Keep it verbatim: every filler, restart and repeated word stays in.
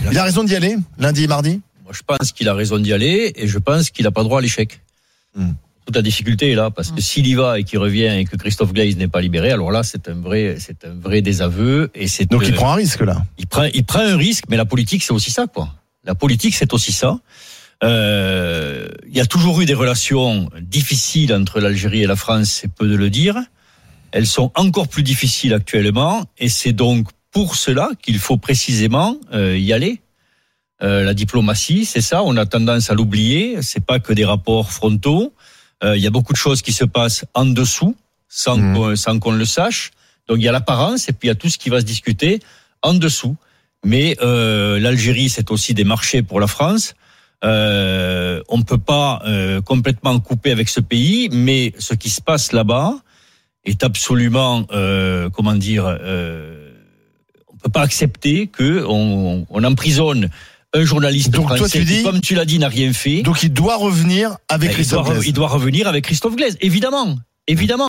Il a raison d'y aller, lundi et mardi ? Moi, je pense qu'il a raison d'y aller et je pense qu'il n'a pas droit à l'échec. Hmm. Toute la difficulté est là, parce que s'il y va et qu'il revient et que Christophe Glaise n'est pas libéré, alors là, c'est un vrai, c'est un vrai désaveu. Et c'est Donc euh, il prend un risque, là. Il prend, il prend un risque, mais la politique, c'est aussi ça, quoi. La politique, c'est aussi ça. Euh, il y a toujours eu des relations difficiles entre l'Algérie et la France, c'est peu de le dire. Elles sont encore plus difficiles actuellement, et c'est donc pour cela qu'il faut précisément euh, y aller. Euh, la diplomatie, c'est ça. On a tendance à l'oublier. C'est pas que des rapports frontaux. Euh, il y a beaucoup de choses qui se passent en dessous, sans, mmh. qu'on, sans qu'on le sache. Donc il y a l'apparence et puis il y a tout ce qui va se discuter en dessous. Mais euh, l'Algérie, c'est aussi des marchés pour la France. Euh, on ne peut pas euh, complètement couper avec ce pays, mais ce qui se passe là-bas est absolument, euh, comment dire, euh, on ne peut pas accepter qu'on on emprisonne un journaliste donc français toi, tu dis, qui, comme tu l'as dit, n'a rien fait. Donc il doit revenir avec ben, Christophe il doit, Glaise. Il doit revenir avec Christophe Glaise, évidemment, évidemment.